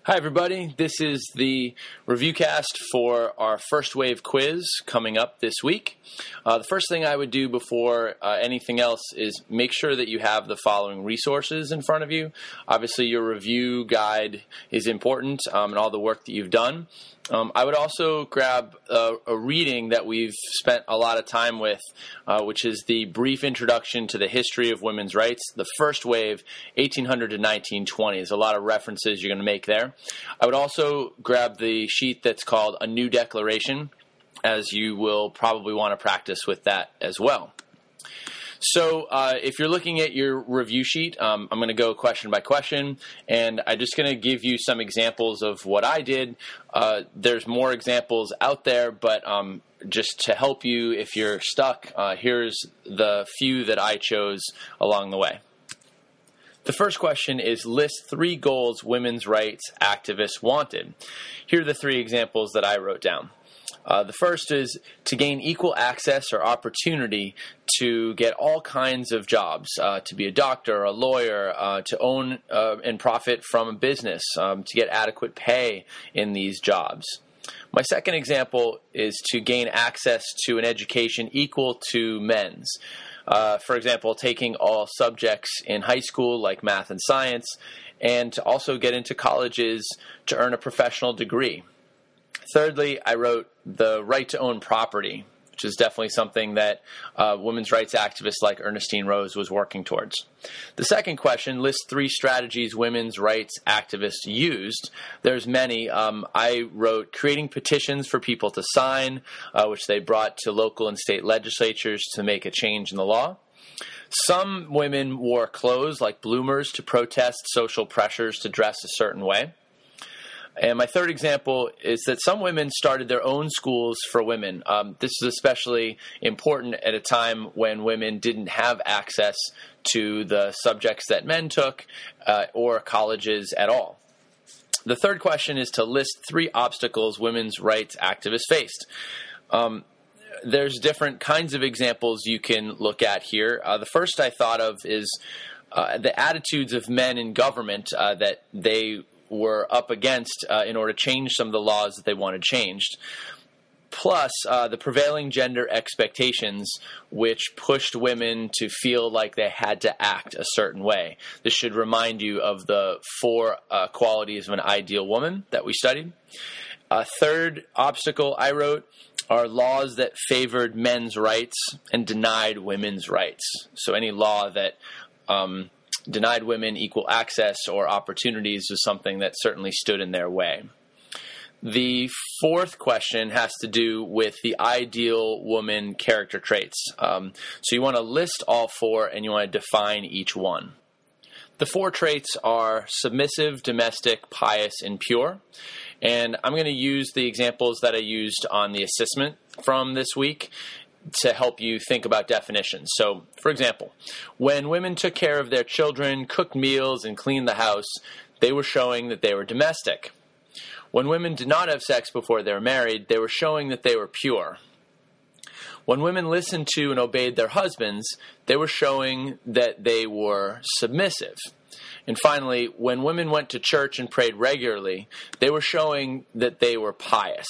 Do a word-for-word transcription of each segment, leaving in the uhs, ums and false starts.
Hi, everybody. This is the review cast for our first wave quiz coming up this week. Uh, the first thing I would do before uh, anything else is make sure that you have the following resources in front of you. Obviously, your review guide is important um, and all the work that you've done. Um, I would also grab a, a reading that we've spent a lot of time with, uh, which is the Brief Introduction to the History of Women's Rights, the first wave, eighteen hundred to nineteen twenty. There's a lot of references you're going to make there. I would also grab the sheet that's called A New Declaration, as you will probably want to practice with that as well. So uh, if you're looking at your review sheet, um, I'm going to go question by question, and I'm just going to give you some examples of what I did. Uh, there's more examples out there, but um, just to help you if you're stuck, uh, here's the few that I chose along the way. The first question is, list three goals women's rights activists wanted. Here are the three examples that I wrote down. Uh, the first is to gain equal access or opportunity to get all kinds of jobs, uh, to be a doctor, a lawyer, uh, to own uh, and profit from a business, um, to get adequate pay in these jobs. My second example is to gain access to an education equal to men's. Uh, for example, taking all subjects in high school like math and science, and to also get into colleges to earn a professional degree. Thirdly, I wrote the right to own property, which is definitely something that uh, women's rights activists like Ernestine Rose was working towards. The second question lists three strategies women's rights activists used. There's many. Um, I wrote creating petitions for people to sign, uh, which they brought to local and state legislatures to make a change in the law. Some women wore clothes like bloomers to protest social pressures to dress a certain way. And my third example is that some women started their own schools for women. Um, this is especially important at a time when women didn't have access to the subjects that men took uh, or colleges at all. The third question is to list three obstacles women's rights activists faced. Um, there's different kinds of examples you can look at here. Uh, the first I thought of is uh, the attitudes of men in government uh, that they were up against uh, in order to change some of the laws that they wanted changed. Plus, uh, the prevailing gender expectations, which pushed women to feel like they had to act a certain way. This should remind you of the four uh, qualities of an ideal woman that we studied. A third obstacle I wrote are laws that favored men's rights and denied women's rights. So any law that um, denied women equal access or opportunities was something that certainly stood in their way. The fourth question has to do with the ideal woman character traits. Um, so you want to list all four and you want to define each one. The four traits are submissive, domestic, pious, and pure. And I'm going to use the examples that I used on the assessment from this week to help you think about definitions. So, for example, when women took care of their children, cooked meals, and cleaned the house, they were showing that they were domestic. When women did not have sex before they were married, they were showing that they were pure. When women listened to and obeyed their husbands, they were showing that they were submissive. And finally, when women went to church and prayed regularly, they were showing that they were pious.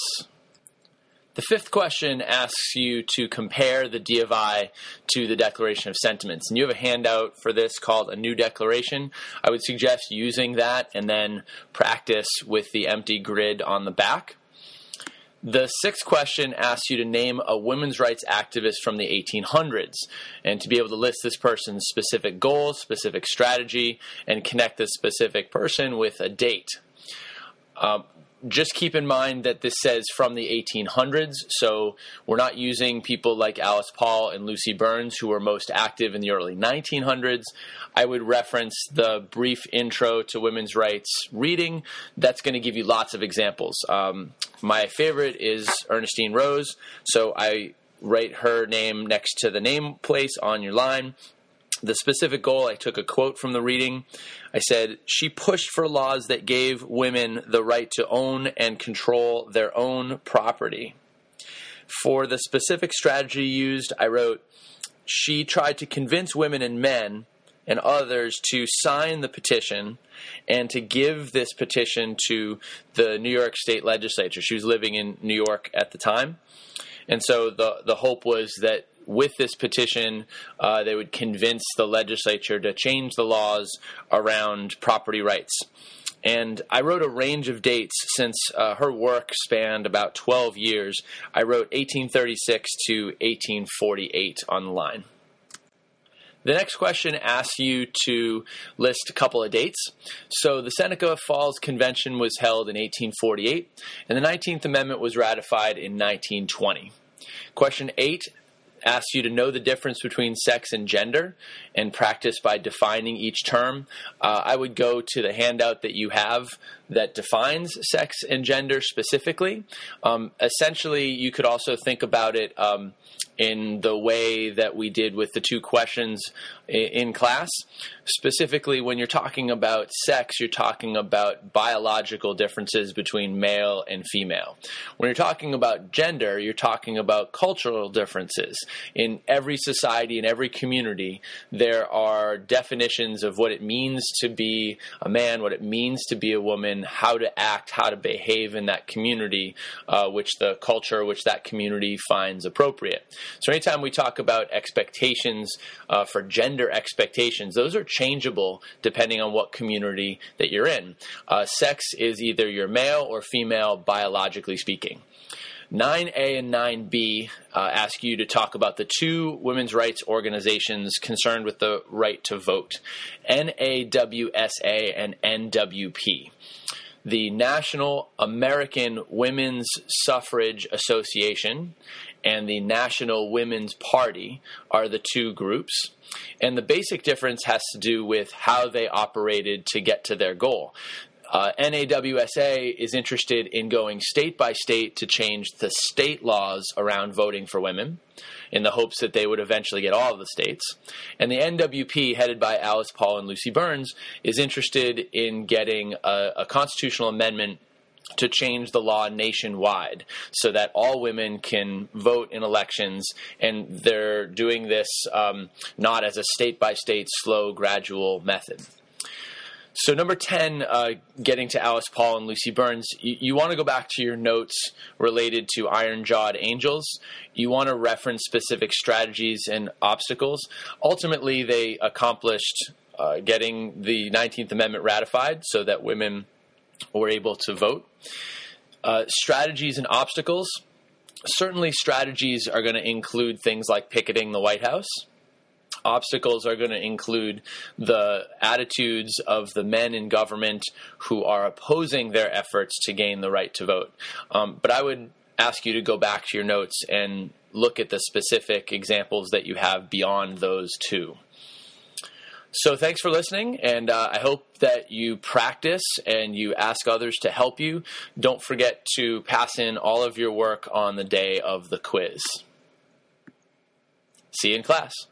The fifth question asks you to compare the D of I to the Declaration of Sentiments. And you have a handout for this called A New Declaration. I would suggest using that and then practice with the empty grid on the back. The sixth question asks you to name a women's rights activist from the eighteen hundreds and to be able to list this person's specific goals, specific strategy, and connect this specific person with a date. Um, Just keep in mind that this says from the eighteen hundreds, so we're not using people like Alice Paul and Lucy Burns, who were most active in the early nineteen hundreds. I would reference the Brief Intro to Women's Rights reading. That's going to give you lots of examples. Um, my favorite is Ernestine Rose, so I write her name next to the name place on your line. The specific goal, I took a quote from the reading. I said, she pushed for laws that gave women the right to own and control their own property. For the specific strategy used, I wrote, she tried to convince women and men and others to sign the petition and to give this petition to the New York State Legislature. She was living in New York at the time. And so the, the hope was that with this petition, uh, they would convince the legislature to change the laws around property rights. And I wrote a range of dates since uh, her work spanned about twelve years. I wrote eighteen thirty-six to eighteen forty-eight on the line. The next question asks you to list a couple of dates. So the Seneca Falls Convention was held in eighteen forty-eight, and the nineteenth Amendment was ratified in nineteen twenty. Question eight asks you to know the difference between sex and gender and practice by defining each term. Uh, I would go to the handout that you have that defines sex and gender specifically. Um, essentially, you could also think about it um, in the way that we did with the two questions in class. Specifically, when you're talking about sex, you're talking about biological differences between male and female. When you're talking about gender, you're talking about cultural differences. In every society, in every community, there are definitions of what it means to be a man, what it means to be a woman, how to act, how to behave in that community, uh, which the culture, which that community finds appropriate. So anytime we talk about expectations uh, for gender expectations, those are changeable depending on what community that you're in. Uh, sex is either you're male or female, biologically speaking. nine A and nine B uh, ask you to talk about the two women's rights organizations concerned with the right to vote, N A W S A and N W P. The National American Women's Suffrage Association and the National Women's Party are the two groups. And the basic difference has to do with how they operated to get to their goal. Uh, N A W S A is interested in going state by state to change the state laws around voting for women in the hopes that they would eventually get all of the states. And the N W P, headed by Alice Paul and Lucy Burns, is interested in getting a, a constitutional amendment to change the law nationwide so that all women can vote in elections, and they're doing this um, not as a state-by-state, slow, gradual method. So number ten, uh, getting to Alice Paul and Lucy Burns, you, you want to go back to your notes related to Iron-Jawed Angels. You want to reference specific strategies and obstacles. Ultimately, they accomplished uh, getting the nineteenth Amendment ratified so that women were able to vote. Uh, strategies and obstacles. Certainly strategies are going to include things like picketing the White House. Obstacles are going to include the attitudes of the men in government who are opposing their efforts to gain the right to vote. Um, but I would ask you to go back to your notes and look at the specific examples that you have beyond those two. So thanks for listening, and uh, I hope that you practice and you ask others to help you. Don't forget to pass in all of your work on the day of the quiz. See you in class.